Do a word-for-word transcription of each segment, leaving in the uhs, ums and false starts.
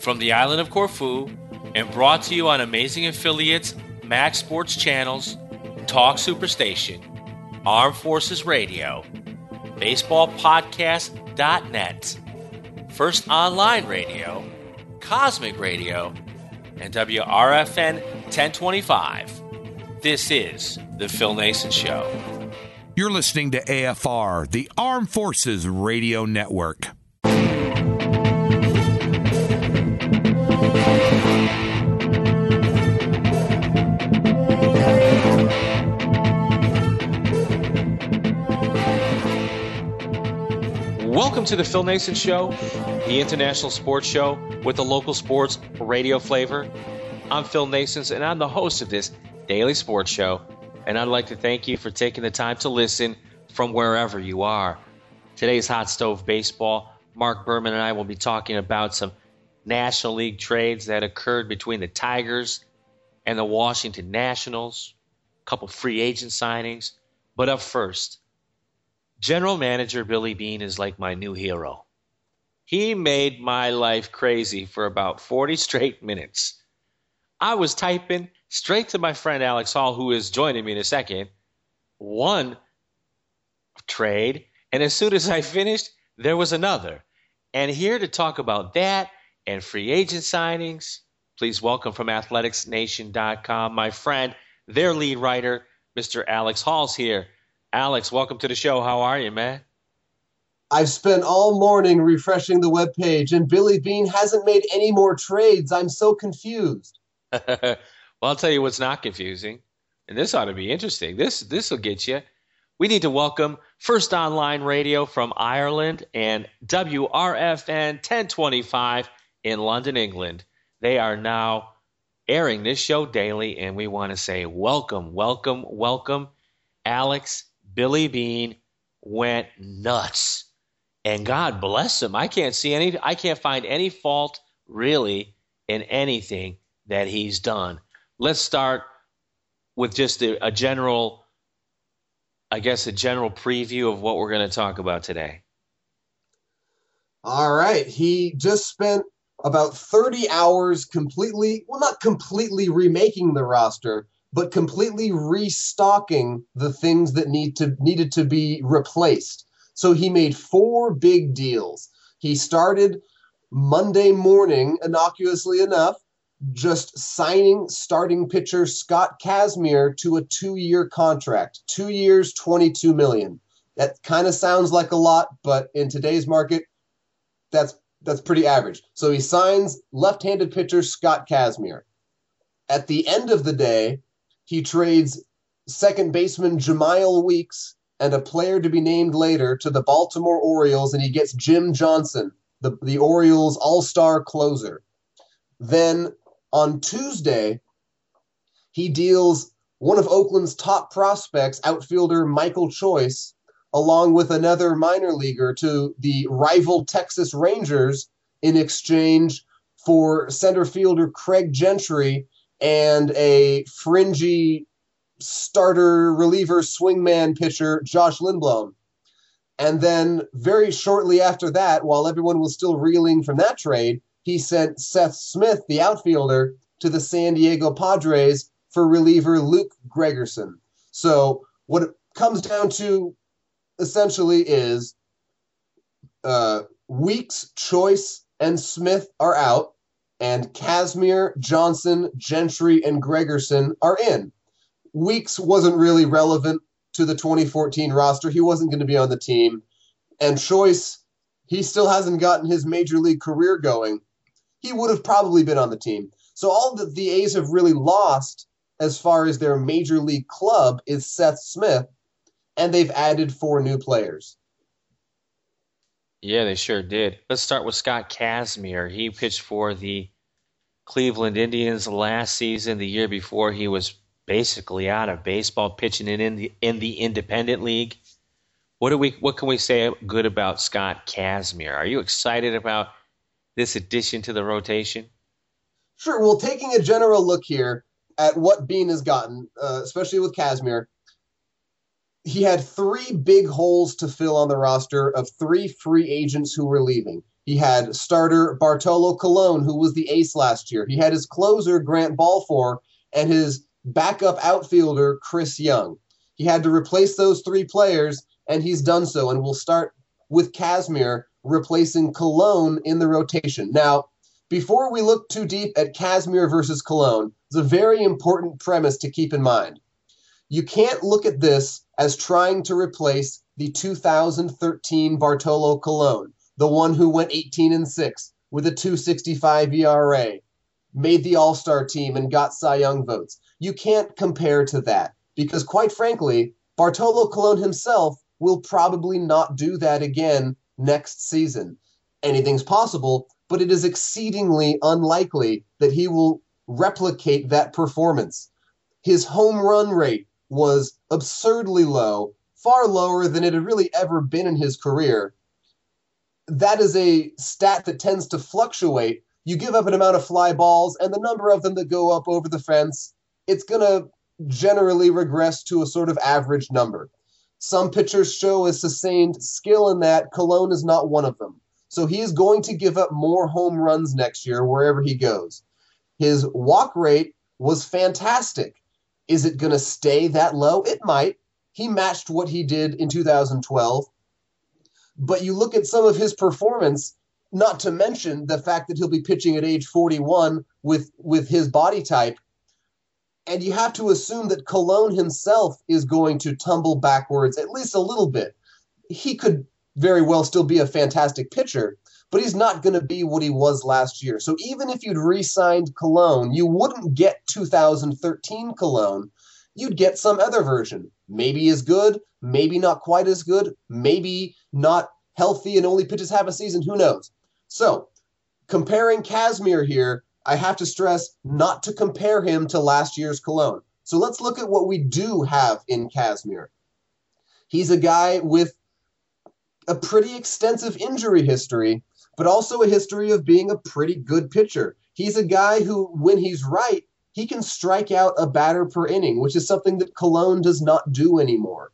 from the island of Corfu and brought to you on amazing affiliates Max Sports Channels, Talk Superstation, Armed Forces Radio, baseball podcast dot net, First Online Radio, Cosmic Radio, and W R F N ten twenty-five. This is The Phil Nason Show. You're listening to A F R, the Armed Forces Radio Network. Welcome to the Phil Nason Show, the international sports show with the local sports radio flavor. I'm Phil Nason, and I'm the host of this daily sports show, and I'd like to thank you for taking the time to listen from wherever you are. Today's Hot Stove Baseball. Mark Berman and I will be talking about some National League trades that occurred between the Tigers and the Washington Nationals, a couple free agent signings. But up first, General Manager Billy Beane is like my new hero. He made my life crazy for about forty straight minutes. I was typing straight to my friend Alex Hall, who is joining me in a second, one trade, and as soon as I finished, there was another. And here to talk about that and free agent signings, please welcome from athletics nation dot com, my friend, their lead writer, Mister Alex Hall's here. Alex, welcome to the show. How are you, man? I've spent all morning refreshing the webpage, and Billy Beane hasn't made any more trades. I'm so confused. Well, I'll tell you what's not confusing, and this ought to be interesting. This this will get you. We need to welcome First Online Radio from Ireland and W R F N ten twenty-five in London, England. They are now airing this show daily, and we want to say welcome, welcome, welcome. Alex, Billy Beane went nuts, and God bless him. I can't see any. I can't find any fault really in anything that he's done. Let's start with just a, a general, I guess, a general preview of what we're going to talk about today. All right. He just spent about thirty hours completely, well, not completely remaking the roster, but completely restocking the things that need to needed to be replaced. So he made four big deals. He started Monday morning, innocuously enough, just signing starting pitcher Scott Kazmir to a two-year contract. Two years, twenty-two million dollars. That kind of sounds like a lot, but in today's market, that's that's pretty average. So he signs left-handed pitcher Scott Kazmir. At the end of the day, he trades second baseman Jemile Weeks and a player to be named later to the Baltimore Orioles, and he gets Jim Johnson, the, the Orioles all-star closer. Then on Tuesday, he deals one of Oakland's top prospects, outfielder Michael Choice, along with another minor leaguer to the rival Texas Rangers in exchange for center fielder Craig Gentry and a fringy starter reliever swingman pitcher Josh Lindblom. And then very shortly after that, while everyone was still reeling from that trade, he sent Seth Smith, the outfielder, to the San Diego Padres for reliever Luke Gregerson. So what it comes down to essentially is uh, Weeks, Choice, and Smith are out, and Kazmir, Johnson, Gentry, and Gregerson are in. Weeks wasn't really relevant to the twenty fourteen roster. He wasn't going to be on the team. And Choice, he still hasn't gotten his major league career going. He would have probably been on the team. So all that the A's have really lost as far as their major league club is Seth Smith, and they've added four new players. Yeah, they sure did. Let's start with Scott Kazmir. He pitched for the Cleveland Indians last season. The year before, he was basically out of baseball, pitching in, in the in the independent league. What do we? What can we say good about Scott Kazmir? Are you excited about this addition to the rotation? Sure. Well, taking a general look here at what Beane has gotten, uh, especially with Kazmir, he had three big holes to fill on the roster of three free agents who were leaving. He had starter Bartolo Colon, who was the ace last year. He had his closer, Grant Balfour, and his backup outfielder, Chris Young. He had to replace those three players, and he's done so. And we'll start with Kazmir replacing Colon in the rotation. Now, before we look too deep at Kazmir versus Colon, there's a very important premise to keep in mind. You can't look at this as trying to replace the two thousand thirteen Bartolo Colon, the one who went eighteen and six with a two sixty-five E R A, made the All-Star team and got Cy Young votes. You can't compare to that because, quite frankly, Bartolo Colon himself will probably not do that again next season. Anything's possible, but it is exceedingly unlikely that he will replicate that performance. His home run rate was absurdly low, far lower than it had really ever been in his career. That is a stat that tends to fluctuate. You give up an amount of fly balls, and the number of them that go up over the fence, it's going to generally regress to a sort of average number. Some pitchers show a sustained skill in that. Colon is not one of them. So he is going to give up more home runs next year wherever he goes. His walk rate was fantastic. Is it going to stay that low? It might. He matched what he did in two thousand twelve. But you look at some of his performance, not to mention the fact that he'll be pitching at age forty-one with, with his body type, and you have to assume that Colon himself is going to tumble backwards at least a little bit. He could very well still be a fantastic pitcher, but he's not going to be what he was last year. So even if you'd re-signed Colon, you wouldn't get two thousand thirteen Colon. You'd get some other version. Maybe as good, maybe not quite as good, maybe not healthy and only pitches half a season. Who knows? So comparing Kazmir here, I have to stress not to compare him to last year's Colon. So let's look at what we do have in Kazmir. He's a guy with a pretty extensive injury history, but also a history of being a pretty good pitcher. He's a guy who, when he's right, he can strike out a batter per inning, which is something that Colon does not do anymore.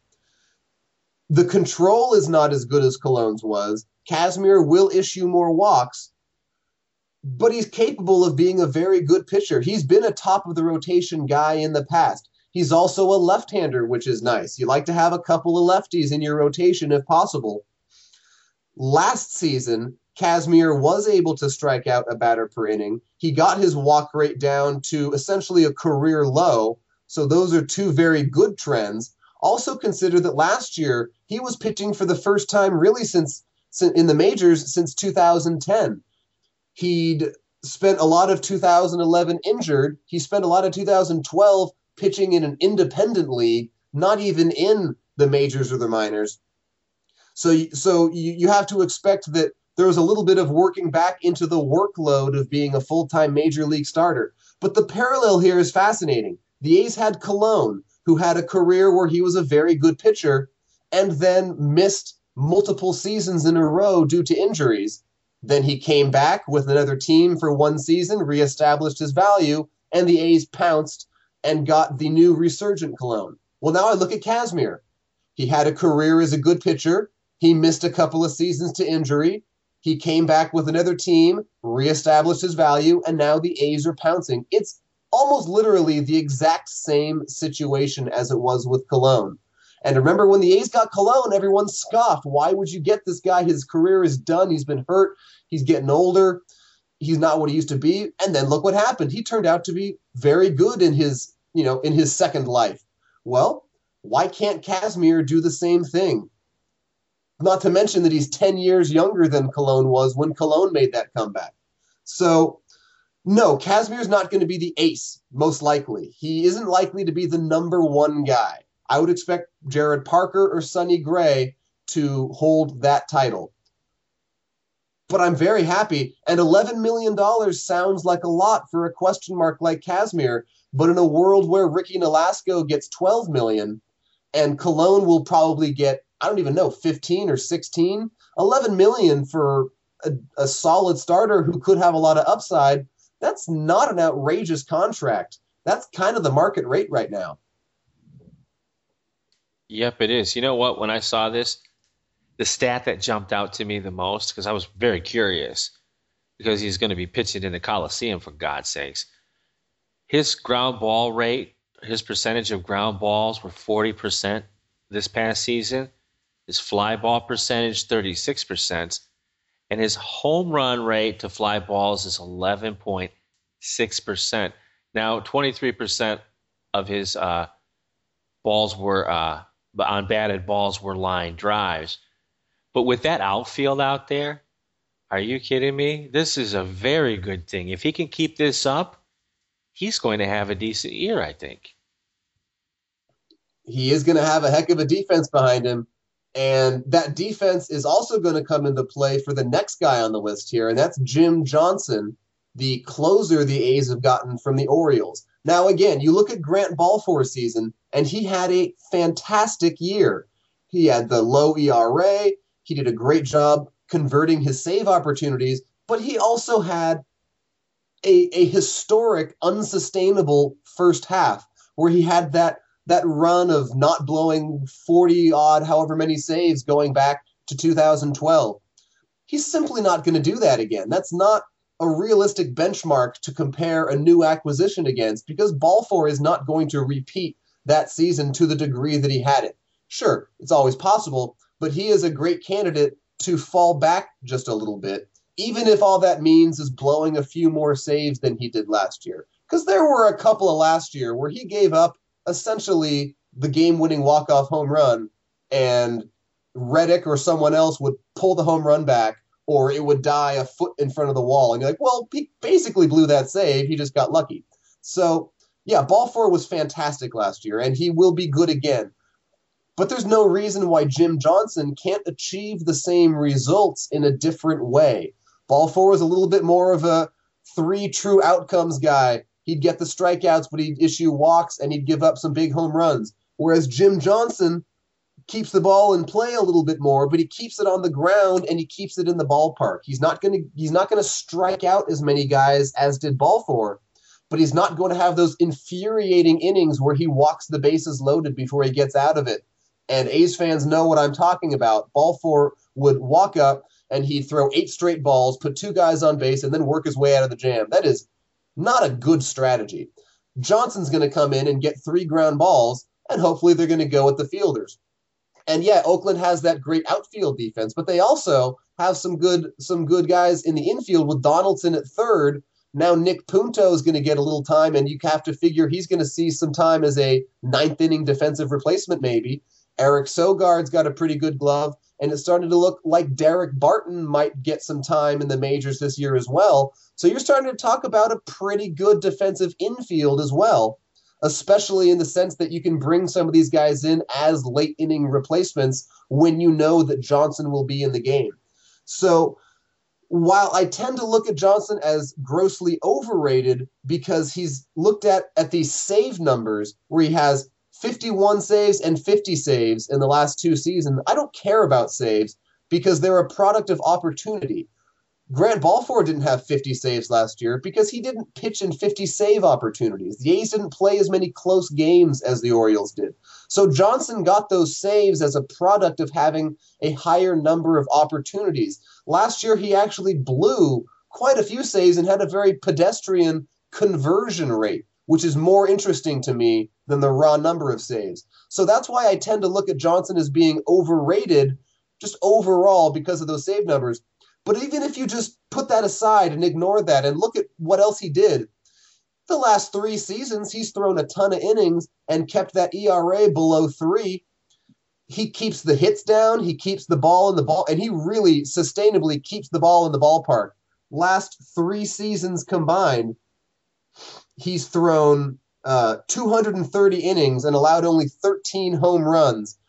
The control is not as good as Colon's was. Kazmir will issue more walks, but he's capable of being a very good pitcher. He's been a top-of-the-rotation guy in the past. He's also a left-hander, which is nice. You like to have a couple of lefties in your rotation if possible. Last season, Kazmir was able to strike out a batter per inning. He got his walk rate down to essentially a career low, so those are two very good trends. Also consider that last year, he was pitching for the first time really since, since in the majors since two thousand ten. He'd spent a lot of two thousand eleven injured. He spent a lot of two thousand twelve pitching in an independent league, not even in the majors or the minors. So, so you, you have to expect that there was a little bit of working back into the workload of being a full-time major league starter. But the parallel here is fascinating. The A's had Colon, who had a career where he was a very good pitcher and then missed multiple seasons in a row due to injuries. Then he came back with another team for one season, reestablished his value, and the A's pounced and got the new resurgent Colon. Well, now I look at Kazmir. He had a career as a good pitcher. He missed a couple of seasons to injury. He came back with another team, reestablished his value, and now the A's are pouncing. It's almost literally the exact same situation as it was with Colon. And remember, when the A's got Colon, everyone scoffed. Why would you get this guy? His career is done. He's been hurt. He's getting older. He's not what he used to be. And then look what happened. He turned out to be very good in his, you know, in his second life. Well, why can't Kazmir do the same thing? Not to mention that he's ten years younger than Colon was when Colon made that comeback. So, no, Kazmir's not going to be the ace, most likely. He isn't likely to be the number one guy. I would expect Jared Parker or Sonny Gray to hold that title. But I'm very happy, and eleven million dollars sounds like a lot for a question mark like Kazmir, but in a world where Ricky Nolasco gets twelve million dollars and Colon will probably get, I don't even know, fifteen or sixteen, eleven million dollars for a, a solid starter who could have a lot of upside, that's not an outrageous contract. That's kind of the market rate right now. Yep, it is. You know what? When I saw this, the stat that jumped out to me the most, because I was very curious, because he's going to be pitching in the Coliseum, for God's sakes. His ground ball rate, his percentage of ground balls were forty percent this past season. His fly ball percentage, thirty-six percent. And his home run rate to fly balls is eleven point six percent. Now, twenty-three percent of his uh, balls were, uh, on batted balls were line drives. But with that outfield out there, are you kidding me? This is a very good thing. If he can keep this up, he's going to have a decent year, I think. He is going to have a heck of a defense behind him. And that defense is also going to come into play for the next guy on the list here, and that's Jim Johnson, the closer the A's have gotten from the Orioles. Now, again, you look at Grant Balfour's season, and he had a fantastic year. He had the low E R A. He did a great job converting his save opportunities, but he also had a, a historic, unsustainable first half where he had that that run of not blowing forty odd, however many saves going back to two thousand twelve. He's simply not going to do that again. That's not a realistic benchmark to compare a new acquisition against, because Balfour is not going to repeat that season to the degree that he had it. Sure, it's always possible, but he is a great candidate to fall back just a little bit, even if all that means is blowing a few more saves than he did last year. Because there were a couple of last year where he gave up essentially the game-winning walk-off home run, and Reddick or someone else would pull the home run back, or it would die a foot in front of the wall. And you're like, well, he basically blew that save. He just got lucky. So, yeah, Balfour was fantastic last year, and he will be good again. But there's no reason why Jim Johnson can't achieve the same results in a different way. Balfour was a little bit more of a three true outcomes guy. He'd get the strikeouts, but he'd issue walks, and he'd give up some big home runs. Whereas Jim Johnson keeps the ball in play a little bit more, but he keeps it on the ground and he keeps it in the ballpark. He's not going to he's not going to strike out as many guys as did Balfour, but he's not going to have those infuriating innings where he walks the bases loaded before he gets out of it. And A's fans know what I'm talking about. Balfour would walk up and he'd throw eight straight balls, put two guys on base, and then work his way out of the jam. That is not a good strategy. Johnson's going to come in and get three ground balls, and hopefully they're going to go at the fielders. And yeah, Oakland has that great outfield defense, but they also have some good some good guys in the infield with Donaldson at third. Now Nick Punto is going to get a little time, and you have to figure he's going to see some time as a ninth inning defensive replacement maybe. Eric Sogard's got a pretty good glove, and it's starting to look like Derek Barton might get some time in the majors this year as well. So you're starting to talk about a pretty good defensive infield as well, especially in the sense that you can bring some of these guys in as late inning replacements when you know that Johnson will be in the game. So while I tend to look at Johnson as grossly overrated because he's looked at at these save numbers where he has fifty-one saves and fifty saves in the last two seasons, I don't care about saves because they're a product of opportunity. Grant Balfour didn't have fifty saves last year because he didn't pitch in fifty save opportunities. The A's didn't play as many close games as the Orioles did. So Johnson got those saves as a product of having a higher number of opportunities. Last year, he actually blew quite a few saves and had a very pedestrian conversion rate, which is more interesting to me than the raw number of saves. So that's why I tend to look at Johnson as being overrated just overall because of those save numbers. But even if you just put that aside and ignore that and look at what else he did, the last three seasons, he's thrown a ton of innings and kept that E R A below three. He keeps the hits down, he keeps the ball in the ball, and he really sustainably keeps the ball in the ballpark. Last three seasons combined, he's thrown uh, two hundred thirty innings and allowed only thirteen home runs.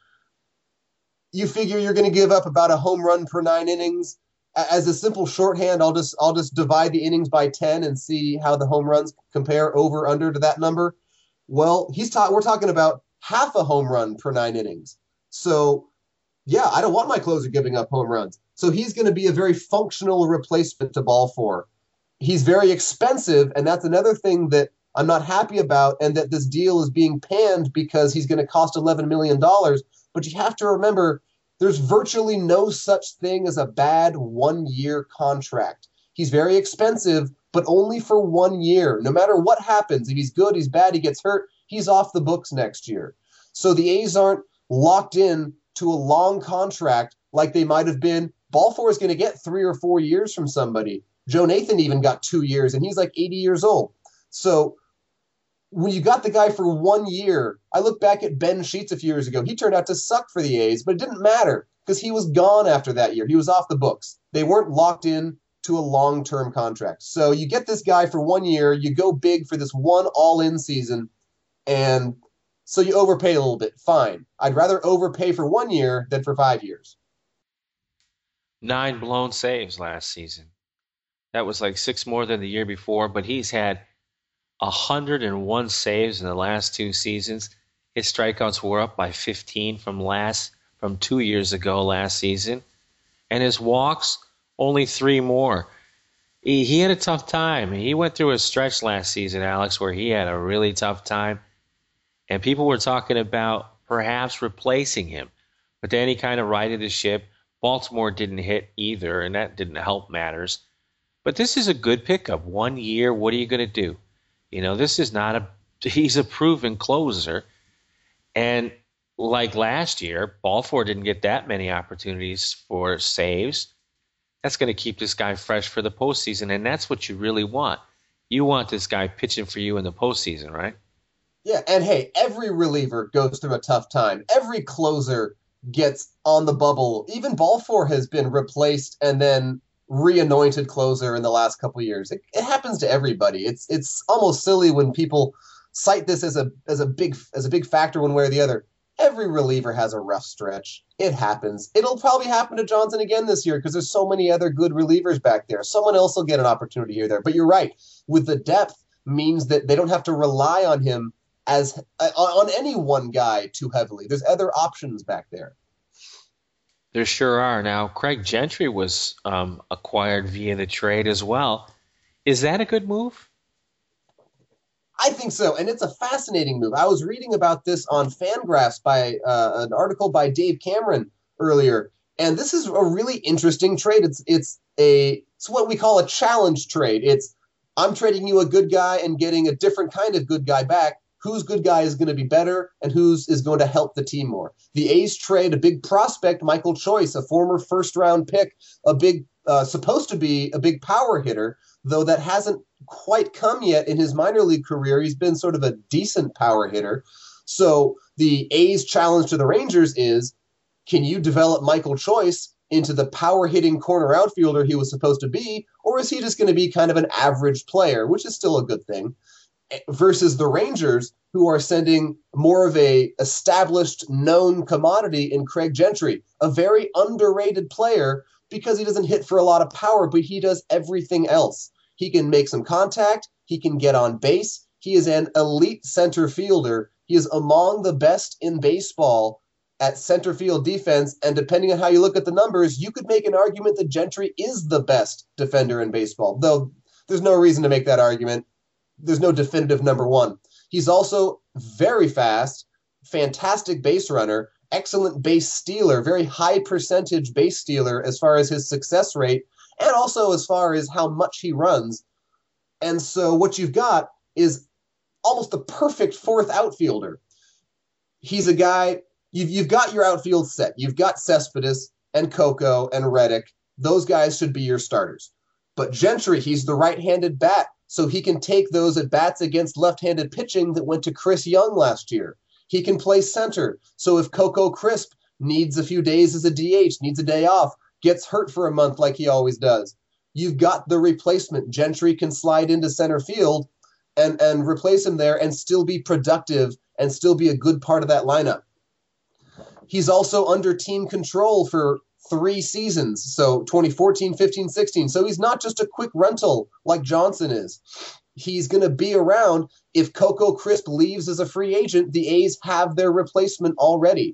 You figure you're going to give up about a home run per nine innings. As a simple shorthand, I'll just I'll just divide the innings by ten and see how the home runs compare over under to that number. Well, he's ta- we're talking about half a home run per nine innings. So, yeah, I don't want my closer giving up home runs. So he's going to be a very functional replacement to Balfour. He's very expensive, and that's another thing that I'm not happy about, and that this deal is being panned because he's going to cost eleven million dollars. But you have to remember, There's virtually no such thing as a bad one-year contract. He's very expensive, but only for one year. No matter what happens, if he's good, he's bad, he gets hurt, he's off the books next year. So the A's aren't locked in to a long contract like they might have been. Balfour is going to get three or four years from somebody. Joe Nathan even got two years, and he's like eighty years old. So when you got the guy for one year, I look back at Ben Sheets a few years ago. He turned out to suck for the A's, but it didn't matter because he was gone after that year. He was off the books. They weren't locked in to a long-term contract. So you get this guy for one year, you go big for this one all-in season, and so you overpay a little bit. Fine. I'd rather overpay for one year than for five years. Nine blown saves last season. That was like six more than the year before, but he's had one hundred one saves in the last two seasons. His strikeouts were up by fifteen from last from two years ago last season. And his walks, only three more. He, he had a tough time. He went through a stretch last season, Alex, where he had a really tough time. And people were talking about perhaps replacing him. But then he kind of righted the ship. Baltimore didn't hit either, and that didn't help matters. But this is a good pickup. One year, what are you going to do? You know, this is not a – he's a proven closer. And like last year, Balfour didn't get that many opportunities for saves. That's going to keep this guy fresh for the postseason, and that's what you really want. You want this guy pitching for you in the postseason, right? Yeah, and hey, every reliever goes through a tough time. Every closer gets on the bubble. Even Balfour has been replaced and then re-anointed closer in the last couple of years. It, it happens to everybody. It's it's almost silly when people cite this as a as a big as a big factor one way or the other. Every reliever has a rough stretch. It happens. It'll probably happen to Johnson again this year because there's so many other good relievers back there. Someone else will get an opportunity here or there. But you're right. With the depth means that they don't have to rely on him as uh, on any one guy too heavily. There's other options back there. There sure are. Now, Craig Gentry was um, acquired via the trade as well. Is that a good move? I think so, and it's a fascinating move. I was reading about this on Fangraphs by uh, an article by Dave Cameron earlier, and this is a really interesting trade. It's it's a it's what we call a challenge trade. It's I'm trading you a good guy and getting a different kind of good guy back. Whose good guy is going to be better and whose is going to help the team more? The A's trade a big prospect, Michael Choice, a former first-round pick, a big uh, supposed to be a big power hitter, though that hasn't quite come yet in his minor league career. He's been sort of a decent power hitter. So the A's challenge to the Rangers is, can you develop Michael Choice into the power-hitting corner outfielder he was supposed to be, or is he just going to be kind of an average player, which is still a good thing? Versus the Rangers, who are sending more of a established, known commodity in Craig Gentry, a very underrated player because he doesn't hit for a lot of power, but he does everything else. He can make some contact. He can get on base. He is an elite center fielder. He is among the best in baseball at center field defense, and depending on how you look at the numbers, you could make an argument that Gentry is the best defender in baseball, though there's no reason to make that argument. There's no definitive number one. He's also very fast, fantastic base runner, excellent base stealer, very high percentage base stealer as far as his success rate, and also as far as how much he runs. And so what you've got is almost the perfect fourth outfielder. He's a guy, you've, you've got your outfield set. You've got Cespedes and Coco and Reddick. Those guys should be your starters. But Gentry, he's the right-handed bat, so he can take those at bats against left-handed pitching that went to Chris Young last year. He can play center, so if Coco Crisp needs a few days as a D H, needs a day off, gets hurt for a month like he always does, you've got the replacement. Gentry can slide into center field and, and replace him there and still be productive and still be a good part of that lineup. He's also under team control for three seasons, so twenty fourteen, fifteen, sixteen. So he's not just a quick rental like Johnson is. He's going to be around. If Coco Crisp leaves as a free agent, the A's have their replacement already.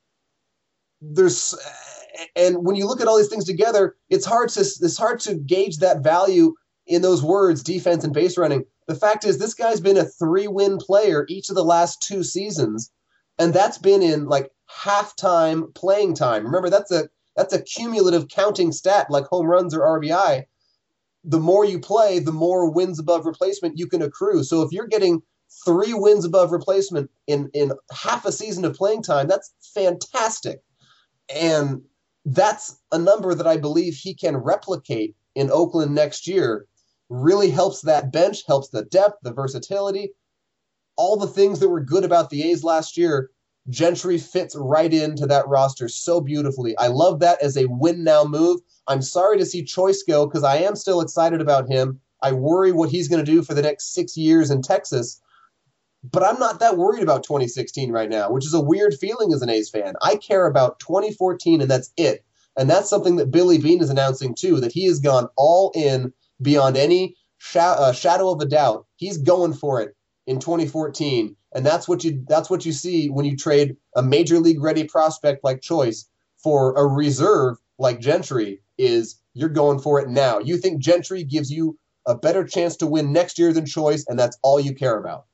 There's, and when you look at all these things together, it's hard to it's hard to gauge that value in those words, defense and base running. The fact is, this guy's been a three-win player each of the last two seasons, and that's been in like halftime playing time. Remember, that's a that's a cumulative counting stat like home runs or R B I. The more you play, the more wins above replacement you can accrue. So if you're getting three wins above replacement in, in half a season of playing time, that's fantastic. And that's a number that I believe he can replicate in Oakland next year. Really helps that bench, helps the depth, the versatility, all the things that were good about the A's last year. Gentry fits right into that roster so beautifully. I love that as a win now move. I'm sorry to see Choice go because I am still excited about him. I worry what he's going to do for the next six years in Texas, but I'm not that worried about twenty sixteen right now, which is a weird feeling as an A's fan. I care about twenty fourteen, and that's it. And that's something that Billy Beane is announcing too, that he has gone all in beyond any sh- uh, shadow of a doubt. He's going for it in twenty fourteen. And that's what you that's what you see when you trade a major league ready prospect like Choice for a reserve like Gentry, is you're going for it now. You think Gentry gives you a better chance to win next year than Choice, and that's all you care about.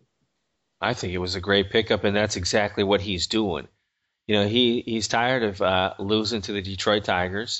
I think it was a great pickup, and that's exactly what he's doing. You know, he, he's tired of uh, losing to the Detroit Tigers,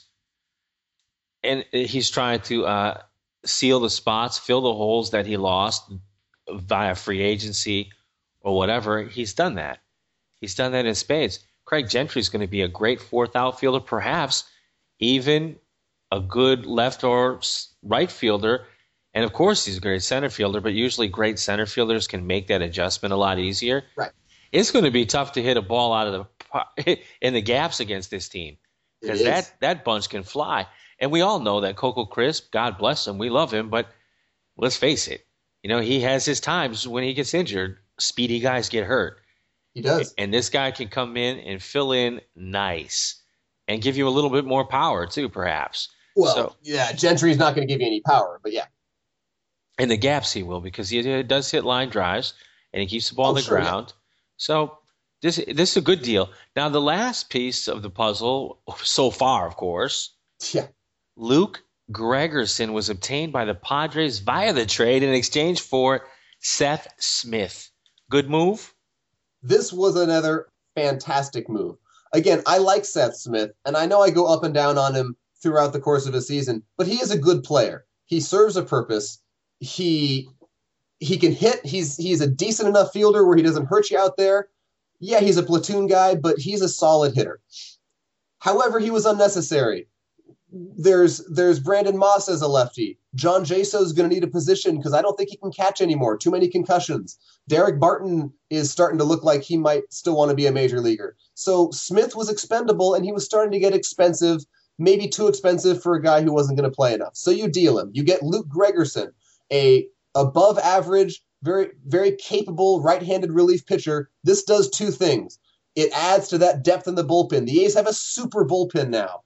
and he's trying to uh, seal the spots, fill the holes that he lost via free agency or whatever. He's done that. He's done that in spades. Craig Gentry is going to be a great fourth outfielder, perhaps even a good left or right fielder. And, of course, he's a great center fielder, but usually great center fielders can make that adjustment a lot easier. Right. It's going to be tough to hit a ball out of the in the gaps against this team because that, that bunch can fly. And we all know that Coco Crisp, God bless him, we love him, but let's face it, you know, he has his times when he gets injured. Speedy guys get hurt. He does. And this guy can come in and fill in nice and give you a little bit more power too, perhaps. Well, so, yeah, Gentry's not going to give you any power, but yeah. In the gaps he will, because he does hit line drives and he keeps the ball oh, on the sure, ground. Yeah. So this this is a good deal. Now the last piece of the puzzle so far, of course, yeah. Luke Gregerson was obtained by the Padres via the trade in exchange for Seth Smith. Good move? This was another fantastic move. Again, I like Seth Smith, and I know I go up and down on him throughout the course of a season, but he is a good player. He serves a purpose. He he can hit. He's he's a decent enough fielder where he doesn't hurt you out there. Yeah, he's a platoon guy, but he's a solid hitter. However, he was unnecessary. There's there's Brandon Moss as a lefty. John Jaso is going to need a position because I don't think he can catch anymore. Too many concussions. Derek Barton is starting to look like he might still want to be a major leaguer. So Smith was expendable, and he was starting to get expensive, maybe too expensive for a guy who wasn't going to play enough. So you deal him. You get Luke Gregerson, a above average, very very capable right-handed relief pitcher. This does two things. It adds to that depth in the bullpen. The A's have a super bullpen now.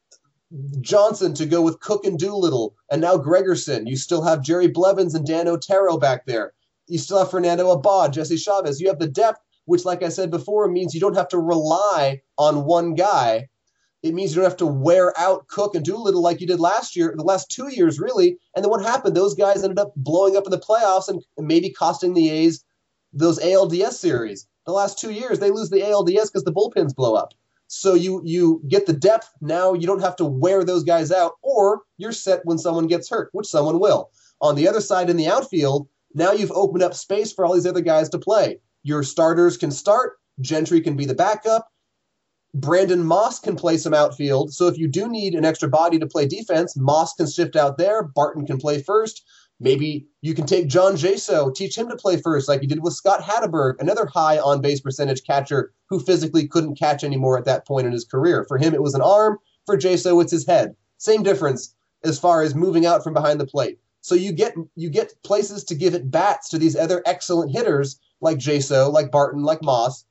Johnson to go with Cook and Doolittle, and now Gregerson. You still have Jerry Blevins and Dan Otero back there. You still have Fernando Abad, Jesse Chavez. You have the depth, which, like I said before, means you don't have to rely on one guy. It means you don't have to wear out Cook and Doolittle like you did last year, the last two years, really. And then what happened? Those guys ended up blowing up in the playoffs and maybe costing the A's those A L D S series. The last two years, they lose the A L D S because the bullpens blow up. So you you get the depth. Now you don't have to wear those guys out, or you're set when someone gets hurt, which someone will. On the other side in the outfield, now you've opened up space for all these other guys to play. Your starters can start. Gentry can be the backup. Brandon Moss can play some outfield. So if you do need an extra body to play defense, Moss can shift out there. Barton can play first. Maybe you can take John Jaso, teach him to play first like you did with Scott Hatteberg, another high on-base percentage catcher who physically couldn't catch anymore at that point in his career. For him, it was an arm. For Jaso, it's his head. Same difference as far as moving out from behind the plate. So you get you get places to give it bats to these other excellent hitters like Jaso, like Barton, like Moss.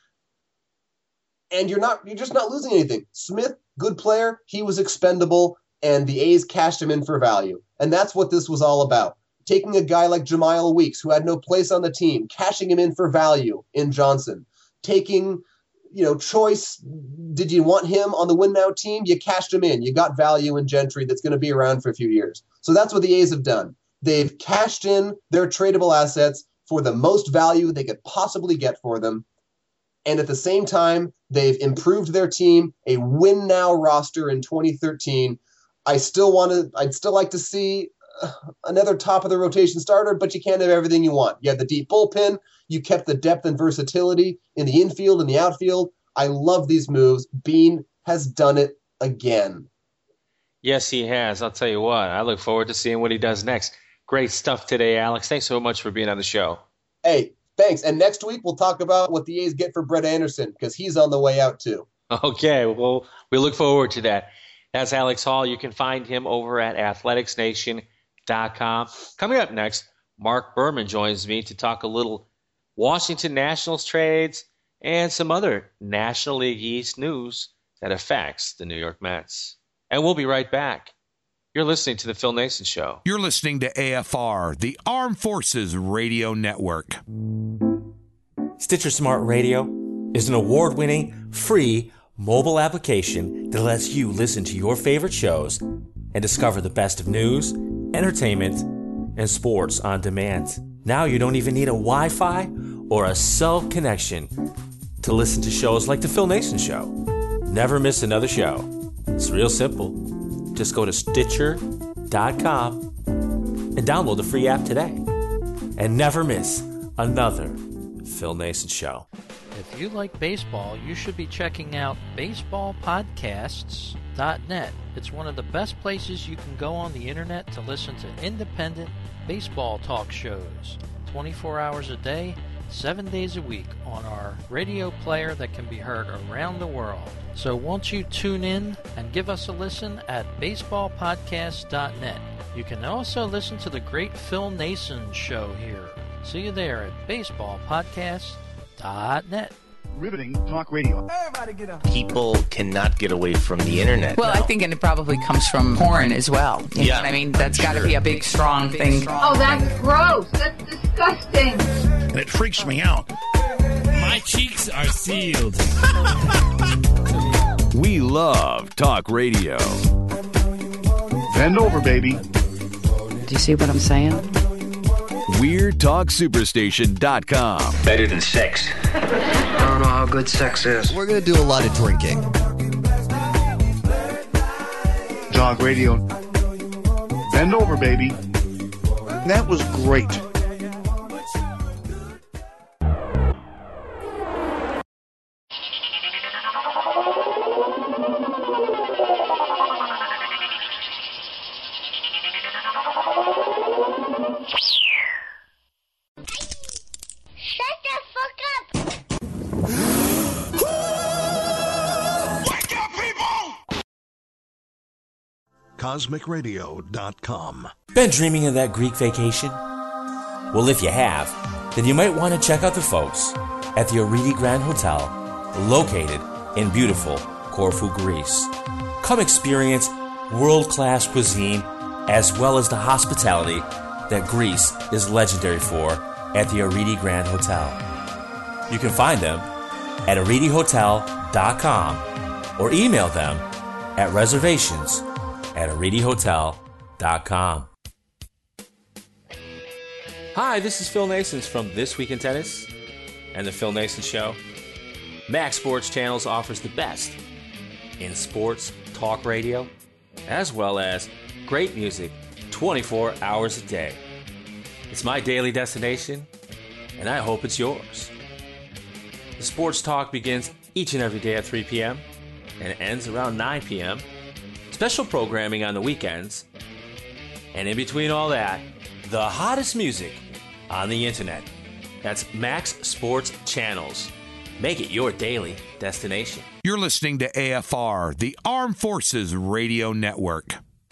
And you're not you're just not losing anything. Smith, good player, he was expendable, and the A's cashed him in for value. And that's what this was all about. Taking a guy like Jamiel Weeks, who had no place on the team, cashing him in for value in Johnson. Taking, you know, Choice, did you want him on the win now team? You cashed him in. You got value in Gentry that's going to be around for a few years. So that's what the A's have done. They've cashed in their tradable assets for the most value they could possibly get for them. And at the same time, they've improved their team, a win now roster in twenty thirteen. I still want to, I'd still like to see another top of the rotation starter, but you can't have everything you want. You have the deep bullpen. You kept the depth and versatility in the infield and the outfield. I love these moves. Beane has done it again. Yes, he has. I'll tell you what. I look forward to seeing what he does next. Great stuff today, Alex. Thanks so much for being on the show. Hey, thanks. And next week we'll talk about what the A's get for Brett Anderson because he's on the way out too. Okay. Well, we look forward to that. That's Alex Hall. You can find him over at athletics nation dot com. Coming up next, Mark Berman joins me to talk a little Washington Nationals trades and some other National League East news that affects the New York Mets. And we'll be right back. You're listening to The Phil Nason Show. You're listening to A F R, the Armed Forces Radio Network. Stitcher Smart Radio is an award-winning, free mobile application that lets you listen to your favorite shows and discover the best of news, entertainment, and sports on demand. Now you don't even need a Wi-Fi or a cell connection to listen to shows like The Phil Nason Show. Never miss another show. It's real simple. Just go to Stitcher dot com and download the free app today. And never miss another Phil Nason Show. If you like baseball, you should be checking out baseball podcasts dot net. It's one of the best places you can go on the internet to listen to independent baseball talk shows. twenty-four hours a day, seven days a week on our radio player that can be heard around the world. So won't you tune in and give us a listen at baseball podcasts dot net. You can also listen to the great Phil Nason Show here. See you there at baseball podcasts dot net. Riveting talk radio. Everybody get up. People cannot get away from the internet. Well, now. I think and it probably comes from porn as well. You yeah. know what I mean, that's got to be a big, strong thing. Oh, that's gross. That's disgusting. And it freaks me out. My cheeks are sealed. We love talk radio. Bend over, baby. Do you see what I'm saying? Weird Talk Superstation dot com. Better than sex. I don't know how good sex is. We're going to do a lot of drinking. Dog radio. Bend over, baby. That was great. Cosmic Radio dot com. Been dreaming of that Greek vacation? Well, if you have, then you might want to check out the folks at the Aridi Grand Hotel, located in beautiful Corfu, Greece. Come experience world-class cuisine as well as the hospitality that Greece is legendary for at the Aridi Grand Hotel. You can find them at aridi hotel dot com or email them at reservations at aridi hotel dot com. Hi, this is Phil Nason from This Week in Tennis and The Phil Nason Show. Max Sports Channels offers the best in sports talk radio, as well as great music twenty-four hours a day. It's my daily destination, and I hope it's yours. The sports talk begins each and every day at three p.m. and it ends around nine p.m. Special programming on the weekends, and in between all that, the hottest music on the internet. That's Max Sports Channels. Make it your daily destination. You're listening to A F R, the Armed Forces Radio Network.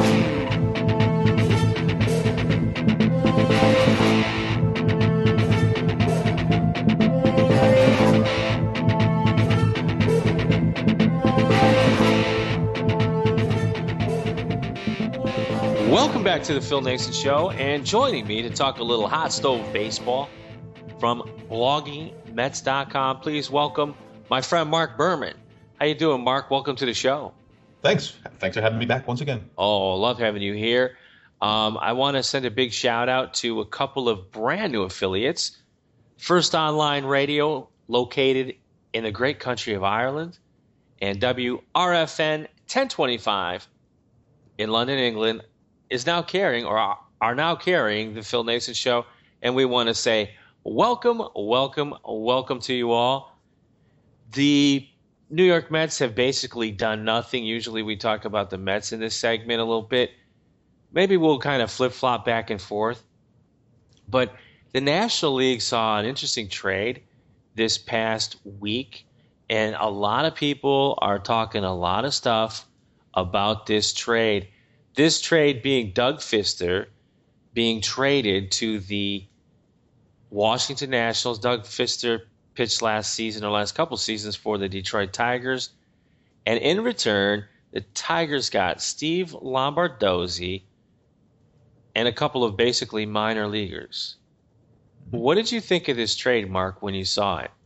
Welcome back to the Phil Nason Show, and joining me to talk a little hot stove baseball from blogging mets dot com, please welcome my friend Mark Berman. How you doing, Mark? Welcome to the show. Thanks. Thanks for having me back once again. Oh, love having you here. Um, I want to send a big shout out to a couple of brand new affiliates. First Online Radio, located in the great country of Ireland, and W R F N ten twenty-five in London, England, is now carrying or are now carrying the Phil Naessens Show. And we want to say welcome, welcome, welcome to you all. The New York Mets have basically done nothing. Usually we talk about the Mets in this segment a little bit. Maybe we'll kind of flip-flop back and forth. But the National League saw an interesting trade this past week, and a lot of people are talking a lot of stuff about this trade. This trade being Doug Fister being traded to the Washington Nationals. Doug Fister pitched last season or last couple seasons for the Detroit Tigers. And in return, the Tigers got Steve Lombardozzi and a couple of basically minor leaguers. What did you think of this trade, Mark, when you saw it?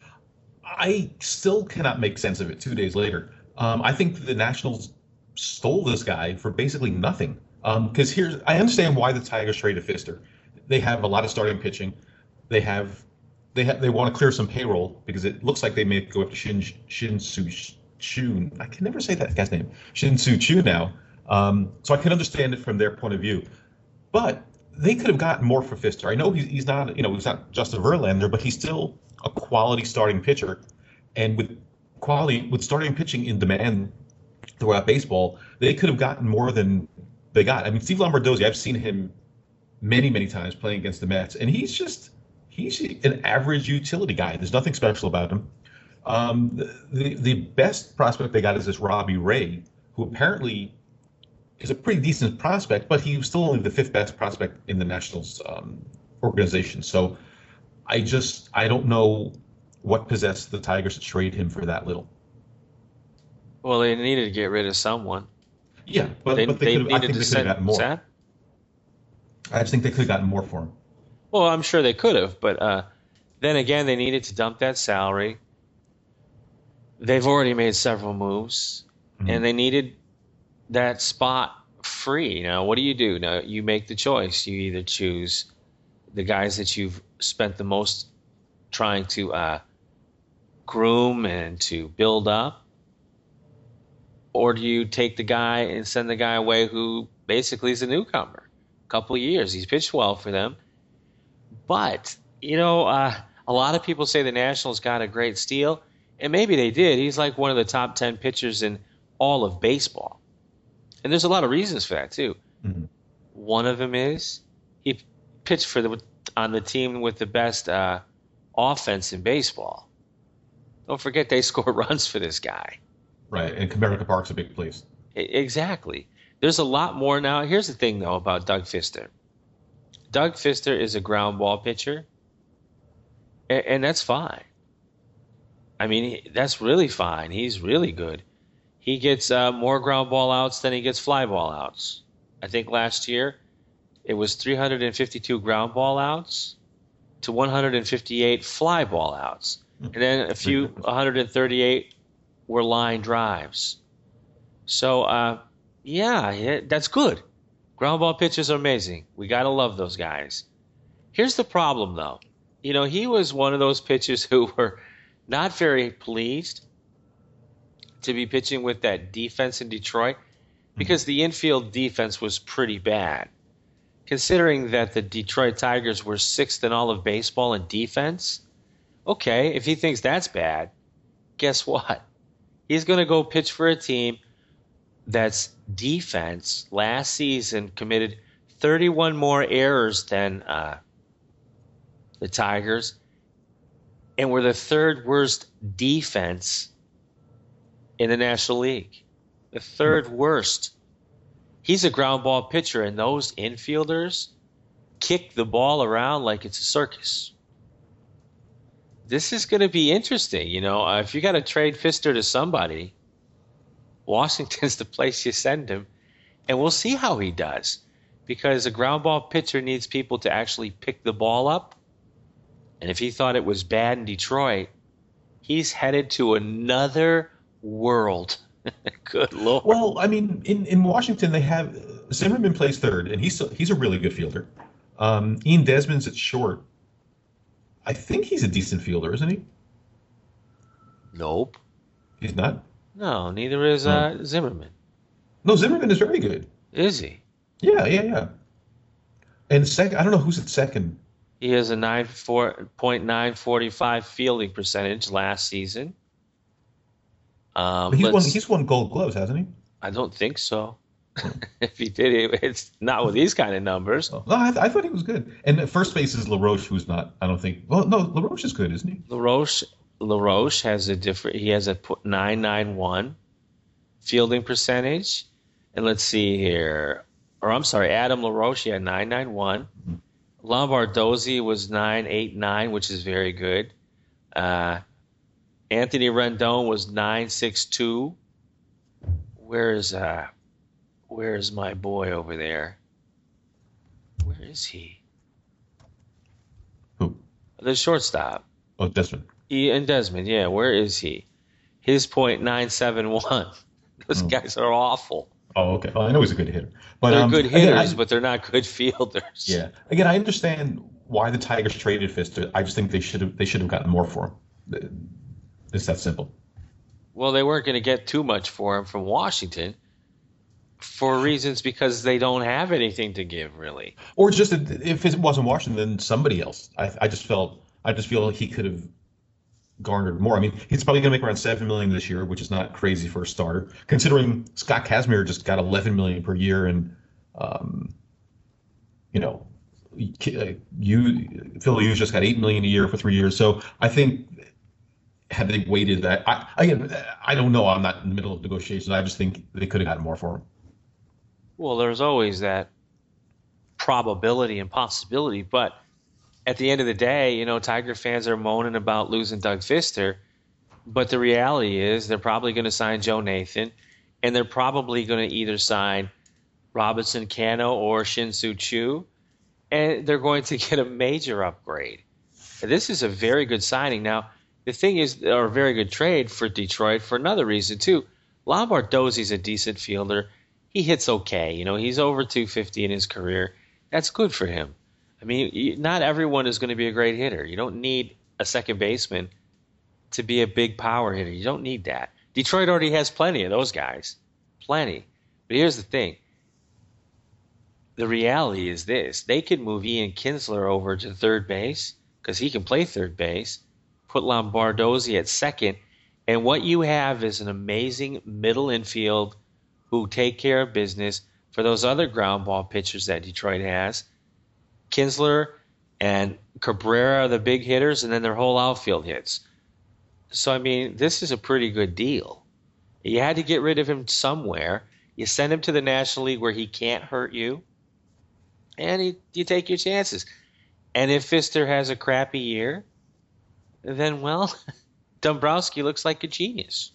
I still cannot make sense of it two days later. Um, I think the Nationals stole this guy for basically nothing. Because um, here's, I understand why the Tigers traded Fister. They have a lot of starting pitching. They have, they have, they want to clear some payroll because it looks like they may go up to Shin Shin-Soo Choo. I can never say that guy's name. Shin-Soo Choo now. Um, so I can understand it from their point of view. But they could have gotten more for Fister. I know he's, he's not, you know, he's not just a Verlander, but he's still a quality starting pitcher. And with quality, with starting pitching in demand throughout baseball, they could have gotten more than they got. I mean, Steve Lombardozzi, I've seen him many, many times playing against the Mets, and he's just, he's an average utility guy. There's nothing special about him. Um, the, the, the best prospect they got is this Robbie Ray, who apparently is a pretty decent prospect, but he was still only the fifth best prospect in the Nationals um, organization. So I just, I don't know what possessed the Tigers to trade him for that little. Well, they needed to get rid of someone. Yeah, but they, but they, they could have, I think they could have gotten more. Sad? I just think they could have gotten more for him. Well, I'm sure they could have, but uh, then again, they needed to dump that salary. They've already made several moves, mm-hmm. and they needed that spot free. Now, what do you do? Now, you make the choice. You either choose the guys that you've spent the most trying to uh, groom and to build up, or do you take the guy and send the guy away who basically is a newcomer? A couple of years. He's pitched well for them. But, you know, uh, a lot of people say the Nationals got a great steal, and maybe they did. He's like one of the top ten pitchers in all of baseball. And there's a lot of reasons for that, too. Mm-hmm. One of them is he pitched for the on the team with the best uh, offense in baseball. Don't forget they score runs for this guy. Right, and Comerica Park's a big place. Exactly. There's a lot more now. Here's the thing, though, about Doug Fister. Doug Fister is a ground ball pitcher, and, and that's fine. I mean, that's really fine. He's really good. He gets uh, more ground ball outs than he gets fly ball outs. I think last year it was three hundred fifty-two ground ball outs to one hundred fifty-eight fly ball outs. And then a few, one hundred thirty-eight were line drives. So, uh, yeah, that's good. Ground ball pitchers are amazing. We got to love those guys. Here's the problem, though. You know, he was one of those pitchers who were not very pleased to be pitching with that defense in Detroit because the infield defense was pretty bad. Considering that the Detroit Tigers were sixth in all of baseball in defense, okay, if he thinks that's bad, guess what? He's going to go pitch for a team that's defense last season committed thirty-one more errors than uh, the Tigers, and were the third worst defense in the National League. The third worst. He's a ground ball pitcher, and those infielders kick the ball around like it's a circus. This is going to be interesting. You know, uh, if you got to trade Fister to somebody, Washington's the place you send him, and we'll see how he does. Because a ground ball pitcher needs people to actually pick the ball up. And if he thought it was bad in Detroit, he's headed to another world. Good Lord. Well, I mean, in, in Washington, they have Zimmerman plays third, and he's he's a really good fielder. Um, Ian Desmond's at short. I think he's a decent fielder, isn't he? Nope. He's not? No, neither is uh, oh. Zimmerman. No, Zimmerman is very good. Is he? Yeah, yeah, yeah. And second, I don't know who's at second. He has a nine point nine four five fielding percentage last season. Um, he's won. He's won Gold Gloves, hasn't he? I don't think so. If he did, it's not with these kind of numbers. Oh, no, I, th- I thought he was good. And at first base is LaRoche, who's not. I don't think. Well, no, LaRoche is good, isn't he? LaRoche, LaRoche has a different. He has a nine ninety-one fielding percentage, and let's see here. Or I'm sorry, Adam LaRoche, he had nine ninety-one. Mm-hmm. Lombardozzi was nine eighty-nine, which is very good. Uh, Anthony Rendon was nine sixty-two. Where is uh, where is my boy over there? Where is he? Who? The shortstop. Oh, Desmond. He, and Desmond, yeah. Where is he? His point nine seven one. Those oh. guys are awful. Oh, okay. Well, I know he's a good hitter. But, they're um, good hitters, again, I, but they're not good fielders. Yeah. Again, I understand why the Tigers traded Fister. I just think they should have they should have gotten more for him. It's that simple. Well, they weren't going to get too much for him from Washington for reasons because they don't have anything to give, really. Or just if it wasn't Washington, then somebody else. I, I just felt I just feel like he could have garnered more. I mean, he's probably going to make around seven million dollars this year, which is not crazy for a starter, considering Scott Kazmir just got eleven million dollars per year, and um, you know, you Phil Hughes just got eight million dollars a year for three years. So I think had they waited, that I again I don't know. I'm not in the middle of negotiations. I just think they could have gotten more for him. Well, there's always that probability and possibility, but at the end of the day, you know, Tiger fans are moaning about losing Doug Fister, but the reality is they're probably going to sign Joe Nathan, and they're probably going to either sign Robinson Cano or Shin-Soo Choo, and they're going to get a major upgrade. This is a very good signing. Now, the thing is, or a very good trade for Detroit for another reason, too. Lombardozzi's a decent fielder. He hits okay. You know, he's over two fifty in his career. That's good for him. I mean, not everyone is going to be a great hitter. You don't need a second baseman to be a big power hitter. You don't need that. Detroit already has plenty of those guys. Plenty. But here's the thing. The reality is this. They could move Ian Kinsler over to third base because he can play third base, put Lombardozzi at second, and what you have is an amazing middle infield who take care of business for those other ground ball pitchers that Detroit has. Kinsler and Cabrera are the big hitters, and then their whole outfield hits. So, I mean, this is a pretty good deal. You had to get rid of him somewhere. You send him to the National League where he can't hurt you, and he, you take your chances. And if Fister has a crappy year, then, well, Dombrowski looks like a genius.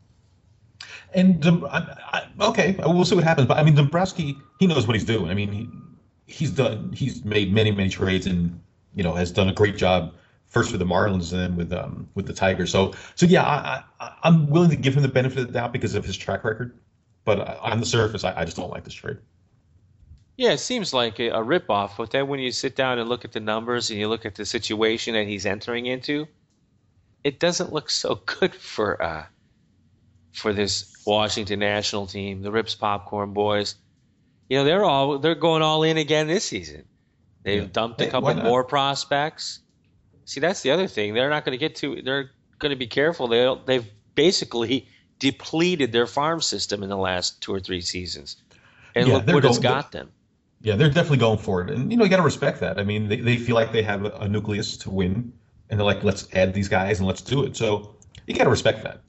And, um, I, I, okay, we'll see what happens. But, I mean, Dombrowski, he knows what he's doing. I mean, he... He's done. He's made many, many trades, and you know has done a great job. First with the Marlins, and then with um with the Tigers. So so yeah, I, I I'm willing to give him the benefit of the doubt because of his track record. But on the surface, I, I just don't like this trade. Yeah, it seems like a, a ripoff. But then when you sit down and look at the numbers and you look at the situation that he's entering into, it doesn't look so good for uh for this Washington National team, the Rips Popcorn Boys. You know, they're all they're going all in again this season. They've yeah. dumped a hey, couple more prospects. See, that's the other thing. They're not going to get to. They're going to be careful. They they've basically depleted their farm system in the last two or three seasons, and yeah, look what going, it's got them. Yeah, they're definitely going for it, and you know you got to respect that. I mean, they they feel like they have a, a nucleus to win, and they're like, let's add these guys and let's do it. So you got to respect that.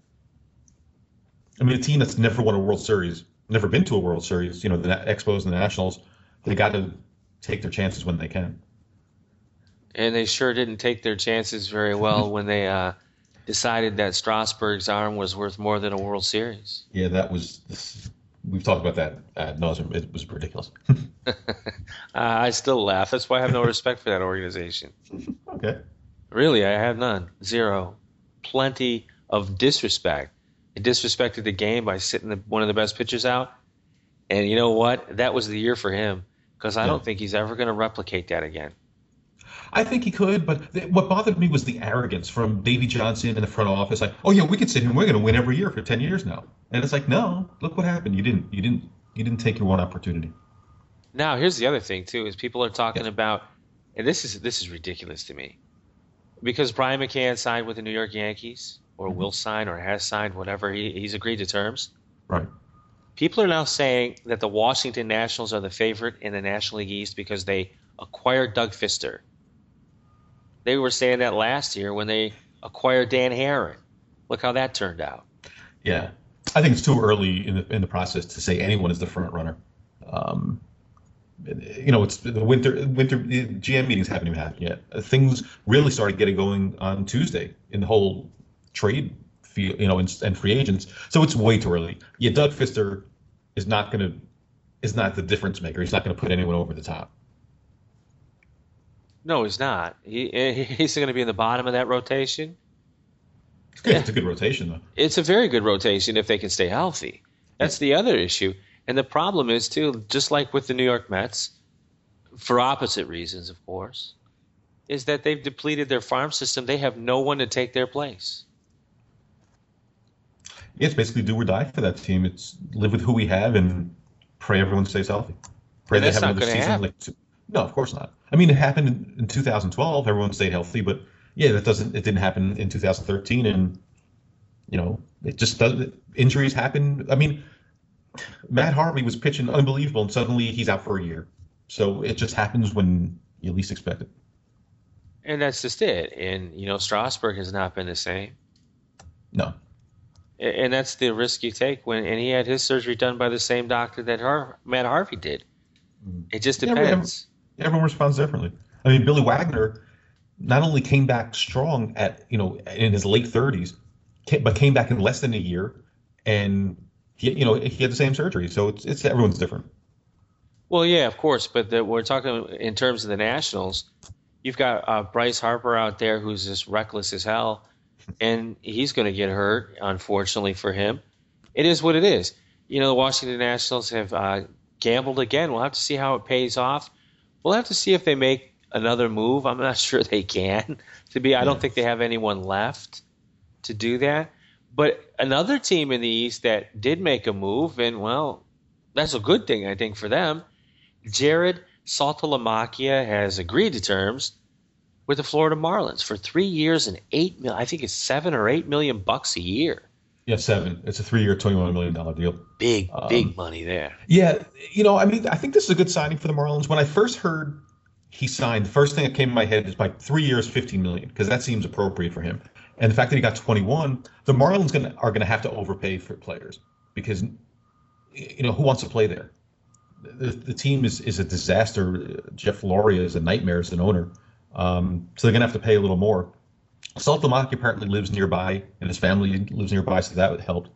I mean, a team that's never won a World Series. Never been to a World Series, you know, the Expos and the Nationals, they got to take their chances when they can. And they sure didn't take their chances very well when they uh, decided that Strasburg's arm was worth more than a World Series. Yeah, that was – we've talked about that ad nauseum. It was ridiculous. uh, I still laugh. That's why I have no respect for that organization. Okay. Really, I have none. Zero. Plenty of disrespect. He disrespected the game by sitting the, one of the best pitchers out. And you know what? That was the year for him because I yeah. don't think he's ever going to replicate that again. I think he could, but th- what bothered me was the arrogance from Davey Johnson in the front office. Like, oh yeah, we could sit here and we're going to win every year for ten years now. And it's like, no, look what happened. You didn't, you didn't, you didn't take your one opportunity. Now, here's the other thing too: is people are talking yes. about, and this is this is ridiculous to me, because Brian McCann signed with the New York Yankees, or mm-hmm. will sign, or has signed, whatever. He, he's agreed to terms. Right. People are now saying that the Washington Nationals are the favorite in the National League East because they acquired Doug Fister. They were saying that last year when they acquired Dan Herron. Look how that turned out. Yeah, I think it's too early in the in the process to say anyone is the front runner. Um, you know, it's the winter winter G M meetings haven't even happened yet. Things really started getting going on Tuesday in the whole trade field, you know, and, and free agents. So it's way too early. Yeah, Doug Fister is not going to is not the difference maker. He's not going to put anyone over the top. No, he's not. He he's going to be in the bottom of that rotation. It's good. Yeah. It's a good rotation, though. It's a very good rotation if they can stay healthy. That's the other issue. And the problem is, too, just like with the New York Mets, for opposite reasons, of course, is that they've depleted their farm system. They have no one to take their place. It's basically do or die for that team. It's live with who we have and pray everyone stays healthy. Pray and they that's have not another going to season. happen. Like two. No, of course not. I mean, it happened in, in two thousand twelve. Everyone stayed healthy, but yeah, that doesn't. It didn't happen in two thousand thirteen, and you know, it just doesn't. Injuries happen. I mean, Matt Harvey was pitching unbelievable, and suddenly he's out for a year. So it just happens when you least expect it. And that's just it. And you know, Strasburg has not been the same. No. And that's the risk you take when. And he had his surgery done by the same doctor that Har- Matt Harvey did. It just depends. Yeah, everyone responds differently. I mean, Billy Wagner not only came back strong at you know in his late thirties, but came back in less than a year, and he you know he had the same surgery. So it's it's everyone's different. Well, yeah, of course, but the, we're talking in terms of the Nationals. You've got uh, Bryce Harper out there who's just reckless as hell, and he's going to get hurt. Unfortunately for him, it is what it is. You know, the Washington Nationals have uh, gambled again. We'll have to see how it pays off. We'll have to see if they make another move. I'm not sure they can. To be, I don't think they have anyone left to do that. But another team in the East that did make a move, and well, that's a good thing I think for them. Jared Saltalamacchia has agreed to terms with the Florida Marlins for three years and eight mil. I think it's seven or eight million bucks a year. Yeah, seven. It's a three-year, twenty-one million dollar deal. Big, um, big money there. Yeah, you know, I mean, I think this is a good signing for the Marlins. When I first heard he signed, the first thing that came to my head is like three years, fifteen million, because that seems appropriate for him. And the fact that he got twenty-one, the Marlins gonna, are going to have to overpay for players because, you know, who wants to play there? The, the team is, is a disaster. Jeff Loria is a nightmare as an owner. Um, so they're going to have to pay a little more. Saltalamacchia apparently lives nearby, and his family lives nearby, so that would help.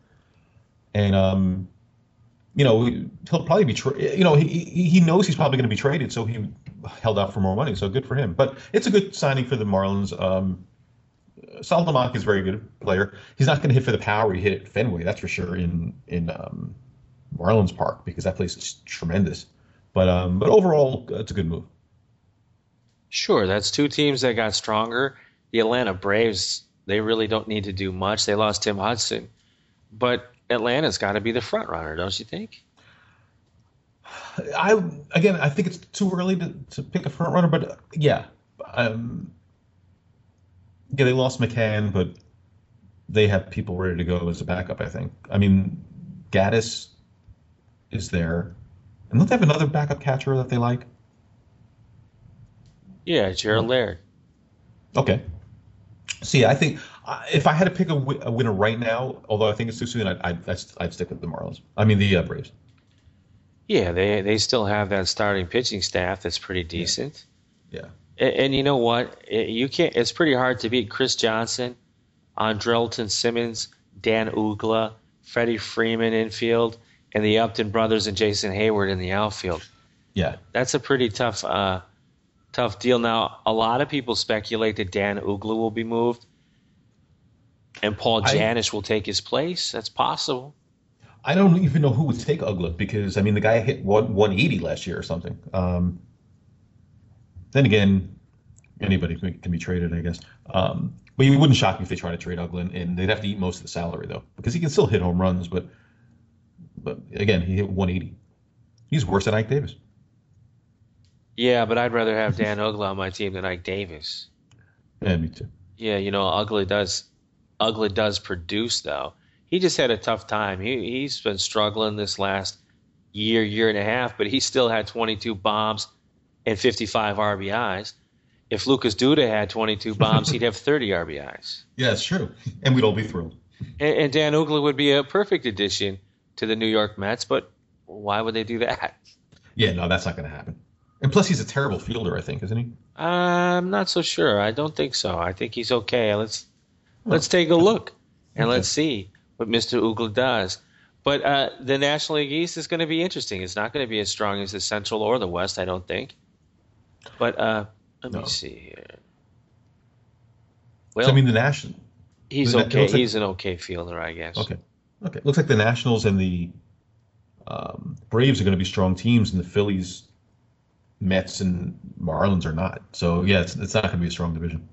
And, um, you know, he'll probably be, tra- you know, he he knows he's probably going to be traded, so he held out for more money, so good for him. But it's a good signing for the Marlins. Um, Saltalamacchia is a very good player. He's not going to hit for the power he hit at Fenway, that's for sure, in in um, Marlins Park, because that place is tremendous. But um, but overall, it's a good move. Sure, that's two teams that got stronger. The Atlanta Braves, they really don't need to do much. They lost Tim Hudson. But Atlanta's got to be the front runner, don't you think? I Again, I think it's too early to, to pick a front runner, but uh, yeah. Um, yeah, they lost McCann, but they have people ready to go as a backup, I think. I mean, Gaddis is there. And don't they have another backup catcher that they like? Yeah, Gerald Laird. Okay. See, I think uh, if I had to pick a, w- a winner right now, although I think it's too soon, I'd, I'd, I'd, I'd stick with the Marlins. I mean, the uh, Braves. Yeah, they they still have that starting pitching staff that's pretty decent. Yeah. yeah. And, and you know what? It, you can't. It's pretty hard to beat Chris Johnson, Andrelton Simmons, Dan Uggla, Freddie Freeman infield, and the Upton brothers and Jason Hayward in the outfield. Yeah. That's a pretty tough uh, tough deal. Now, a lot of people speculate that Dan Uggla will be moved and Paul Janish I, will take his place. That's possible. I don't even know who would take Uggla because, I mean, the guy hit one, one eighty last year or something. Um, then again, anybody can, can be traded, I guess. Um, but it wouldn't shock me if they try to trade Uglin, and they'd have to eat most of the salary though, because he can still hit home runs. But but again, he hit one eighty. He's worse than Ike Davis. Yeah, but I'd rather have Dan Uggla on my team than Ike Davis. Yeah, me too. Yeah, you know, Uggla does Uggla does produce though. He just had a tough time. He he's been struggling this last year, year and a half, but he still had twenty-two bombs and fifty-five R B Is. If Lucas Duda had twenty-two bombs, he'd have thirty R B Is. Yeah, it's true, and we'd all be thrilled. And, and Dan Uggla would be a perfect addition to the New York Mets, but why would they do that? Yeah, no, that's not going to happen. And plus, he's a terrible fielder, I think, isn't he? I'm not so sure. I don't think so. I think he's okay. Let's let's take a look and Okay. let's see what Mister Uggla does. But uh, the National League East is going to be interesting. It's not going to be as strong as the Central or the West, I don't think. But uh, let No. me see here. So, Well, I mean, the National. he's the- it okay. looks like- He's an okay fielder, I guess. Okay. Okay. Looks like the Nationals and the um, Braves are going to be strong teams, and the Phillies, Mets, and Marlins are not. So, yeah, it's, it's not going to be a strong division.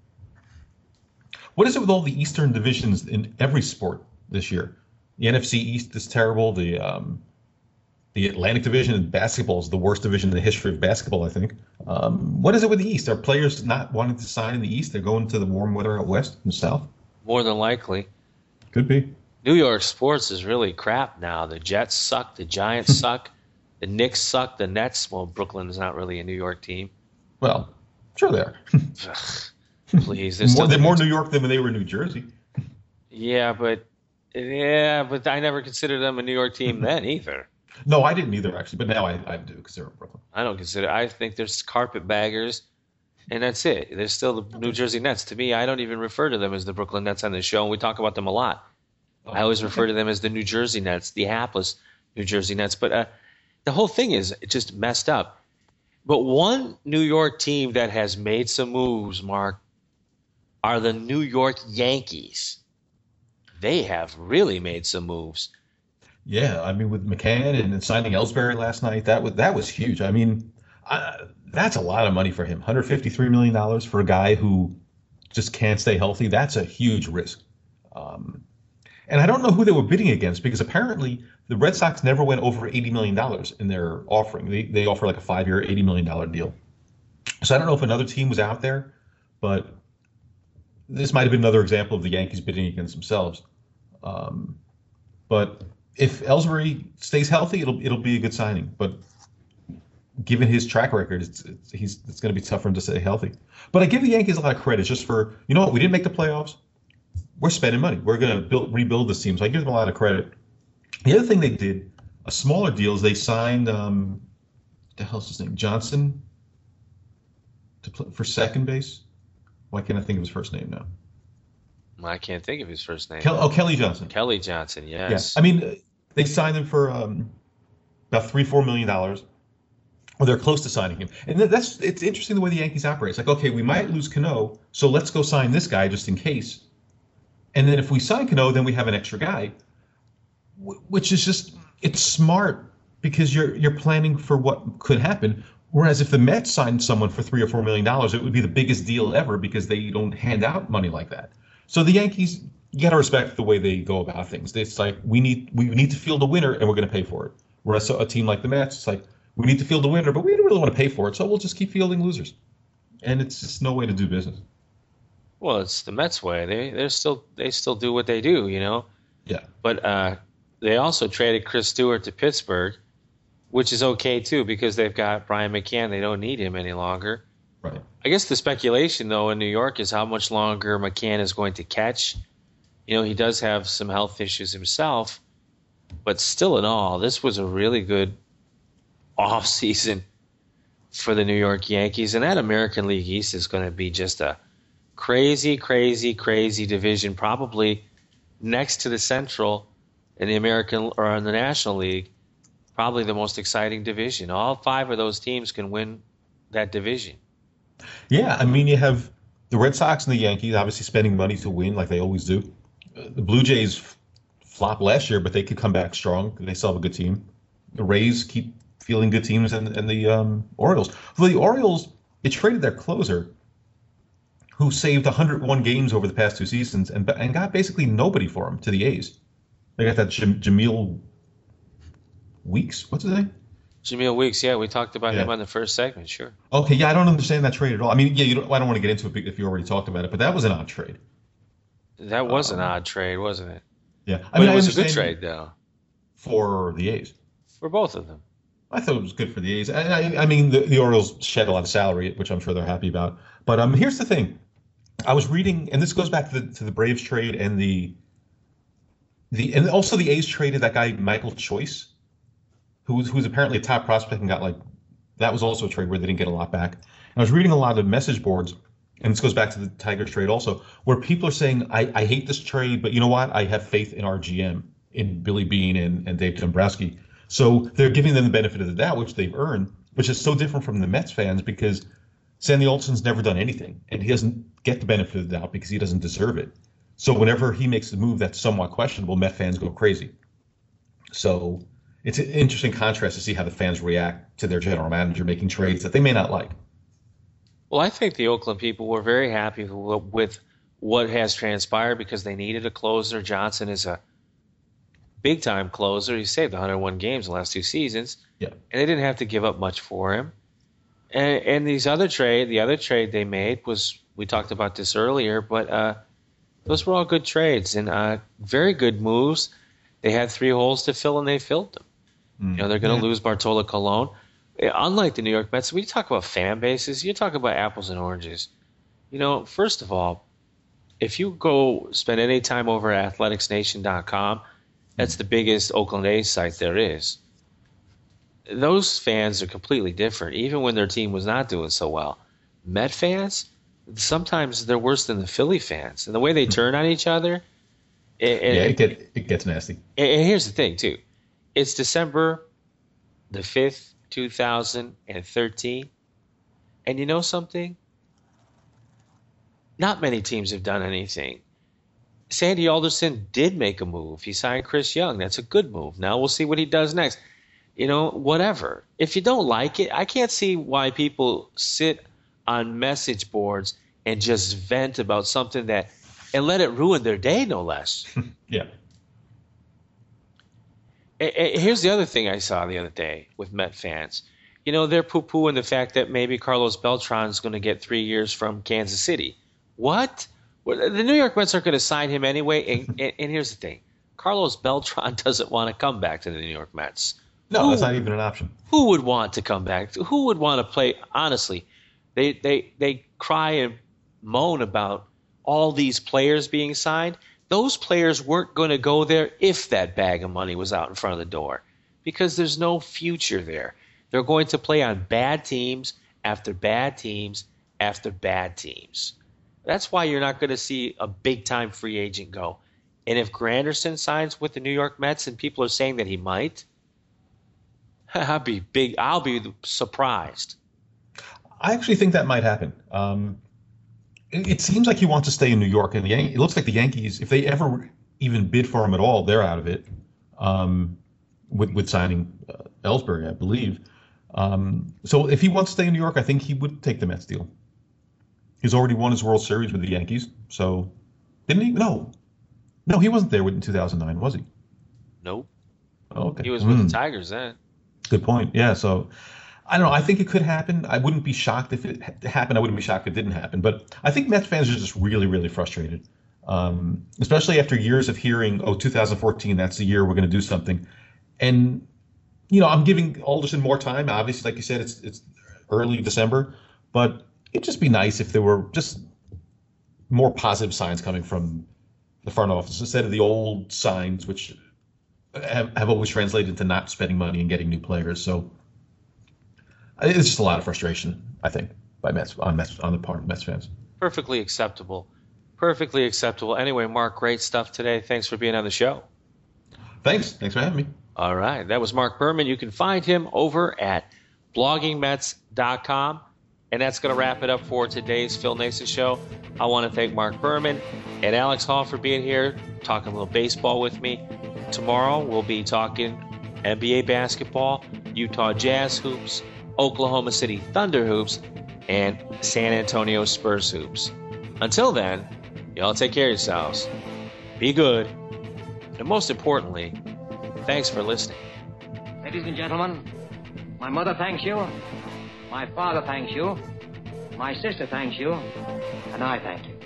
What is it with all the Eastern divisions in every sport this year? The N F C East is terrible. The um, the Atlantic Division in basketball is the worst division in the history of basketball, I think. Um, what is it with the East? Are players not wanting to sign in the East? They're going to the warm weather out west and south? More than likely. Could be. New York sports is really crap now. The Jets suck. The Giants suck. The Knicks suck. The Nets, well, Brooklyn is not really a New York team. Well, sure they are. Please. They're, More, still they're more New York than when they were New Jersey. Yeah, but yeah, but I never considered them a New York team then either. No, I didn't either, actually, but now I, I do because they're in Brooklyn. I don't consider. I think there's carpetbaggers, and that's it. They're still the New Jersey Nets. To me, I don't even refer to them as the Brooklyn Nets on the show, and we talk about them a lot. Oh, I always refer to them as the New Jersey Nets, the hapless New Jersey Nets. But uh, the whole thing is just messed up. But one New York team that has made some moves, Mark, are the New York Yankees. They have really made some moves. Yeah, I mean, with McCann and signing Ellsbury last night, that was that was huge. I mean, I, that's a lot of money for him. one hundred fifty-three million dollars for a guy who just can't stay healthy. That's a huge risk. Um, and I don't know who they were bidding against, because apparently the Red Sox never went over eighty million dollars in their offering. They, they offer like a five-year, eighty million dollars deal. So I don't know if another team was out there, but this might have been another example of the Yankees bidding against themselves. Um, but if Ellsbury stays healthy, it'll it'll be a good signing. But given his track record, it's it's, he's, it's going to be tough for him to stay healthy. But I give the Yankees a lot of credit just for, you know what, we didn't make the playoffs. We're spending money. We're going to build rebuild this team. So I give them a lot of credit. The other thing they did, a smaller deal, is they signed, um, what the hell's his name, Johnson, to play for second base. Why can't I think of his first name now? I can't think of his first name. Kel- oh, Kelly Johnson. Kelly Johnson, yes. Yes. I mean, they signed him for um, about three, four million dollars. Or they're close to signing him. And that's it's interesting the way the Yankees operate. It's like, okay, we might lose Cano, so let's go sign this guy just in case. And then if we sign Cano, then we have an extra guy, which is just, it's smart because you're you're planning for what could happen. Whereas if the Mets signed someone for three or four million dollars, it would be the biggest deal ever because they don't hand out money like that. So the Yankees, you got to respect the way they go about things. It's like we need we need to field a winner and we're going to pay for it. Whereas a team like the Mets, it's like we need to field a winner, but we don't really want to pay for it, so we'll just keep fielding losers. And it's just no way to do business. Well, it's the Mets way. They they're still they still do what they do, you know. Yeah. But uh, they also traded Chris Stewart to Pittsburgh, which is okay too because they've got Brian McCann. They don't need him any longer. Right. I guess the speculation though in New York is how much longer McCann is going to catch. You know, he does have some health issues himself, but still in all, this was a really good off season for the New York Yankees, and that American League East is going to be just a crazy, crazy, crazy division, probably next to the Central in the American or in the National League, probably the most exciting division. All five of those teams can win that division. Yeah, I mean, you have the Red Sox and the Yankees obviously spending money to win like they always do. Uh, the Blue Jays f- flopped last year, but they could come back strong. They still have a good team. The Rays keep fielding good teams, and, and the um, Orioles. For the Orioles, they traded their closer, who saved one hundred one games over the past two seasons and and got basically nobody for him to the A's. They got that Jam- Jameel Weeks. What's his name? Jameel Weeks. Yeah, we talked about Yeah. him on the first segment. Sure. Okay, yeah, I don't understand that trade at all. I mean, yeah, you don't, I don't want to get into it if you already talked about it, but that was an odd trade. That was Um, an odd trade, wasn't it? Yeah, I But mean, it I was a good understand trade, though, for the A's. for both of them. I thought it was good for the A's. I, I, I mean, the, the Orioles shed a lot of salary, which I'm sure they're happy about. But um, here's the thing: I was reading, and this goes back to the to the Braves trade and the the and also the A's traded that guy Michael Choice, who's who's apparently a top prospect and got like that was also a trade where they didn't get a lot back. And I was reading a lot of message boards, and this goes back to the Tigers trade also, where people are saying, I, I hate this trade, but you know what? I have faith in our G M, in Billy Beane and, and Dave Dombrowski. So they're giving them the benefit of the doubt, which they've earned, which is so different from the Mets fans because Sandy Alderson's never done anything, and he doesn't get the benefit of the doubt because he doesn't deserve it. So whenever he makes a move that's somewhat questionable, Met fans go crazy. So it's an interesting contrast to see how the fans react to their general manager making trades that they may not like. Well, I think the Oakland people were very happy with what has transpired because they needed a closer. Johnson is a big-time closer. He saved one hundred one games in the last two seasons. Yeah. And they didn't have to give up much for him. And, and these other trade, the other trade they made was, we talked about this earlier, but uh, those were all good trades and uh, very good moves. They had three holes to fill, and they filled them. Mm. You know, they're going to Yeah. lose Bartolo Colon. Unlike the New York Mets, when you talk about fan bases, you talk about apples and oranges. You know, first of all, if you go spend any time over at athletics nation dot com, that's the biggest Oakland A's site there is. Those fans are completely different, even when their team was not doing so well. Met fans, sometimes they're worse than the Philly fans. And the way they turn on each other. It, yeah, it, get, it gets nasty. And here's the thing, too. It's December the fifth, two thousand thirteen. And you know something? Not many teams have done anything. Sandy Alderson did make a move. He signed Chris Young. That's a good move. Now we'll see what he does next. You know, whatever. If you don't like it, I can't see why people sit on message boards and just vent about something that and let it ruin their day, no less. Yeah. Here's the other thing I saw the other day with Met fans. You know, they're poo-pooing the fact that maybe Carlos Beltran's going to get three years from Kansas City. What? Well, the New York Mets are going to sign him anyway. And, and, and here's the thing. Carlos Beltran doesn't want to come back to the New York Mets. No, Who- that's not even an option. Who would want to come back? Who would want to play? Honestly, they they they cry and moan about all these players being signed. Those players weren't going to go there if that bag of money was out in front of the door, because there's no future there. They're going to play on bad teams after bad teams after bad teams. That's why you're not going to see a big-time free agent go. And if Granderson signs with the New York Mets, and people are saying that he might, I'll be big. I'll be surprised. I actually think that might happen. Um, it, it seems like he wants to stay in New York, and the Yan- it looks like the Yankees, if they ever even bid for him at all, they're out of it. Um, with with signing uh, Ellsbury, I believe. Um, so if he wants to stay in New York, I think he would take the Mets deal. He's already won his World Series with the Yankees, so didn't he? No, no, he wasn't there in two thousand nine, was he? Nope. Oh, okay, He was with Hmm. the Tigers then. Good point. Yeah, so I don't know. I think it could happen. I wouldn't be shocked if it ha- happened. I wouldn't be shocked if it didn't happen. But I think Mets fans are just really, really frustrated, um, especially after years of hearing, "Oh, two thousand fourteen, that's the year we're going to do something." And you know, I'm giving Alderson more time. Obviously, like you said, it's it's early December, but it'd just be nice if there were just more positive signs coming from the front office instead of the old signs, which have, have always translated into not spending money and getting new players. So it's just a lot of frustration, I think, by Mets on Mets on the part of Mets fans. Perfectly acceptable. Perfectly acceptable. Anyway, Mark, great stuff today. Thanks for being on the show. Thanks. Thanks for having me. All right. That was Mark Berman. You can find him over at blogging mets dot com. And that's going to wrap it up for today's Phil Nason Show. I want to thank Mark Berman and Alex Hall for being here, talking a little baseball with me. Tomorrow we'll be talking N B A basketball, Utah Jazz hoops, Oklahoma City Thunder hoops, and San Antonio Spurs hoops. Until then, y'all take care of yourselves. Be good. And most importantly, thanks for listening. Ladies and gentlemen, my mother thanks you, my father thanks you, my sister thanks you, and I thank you.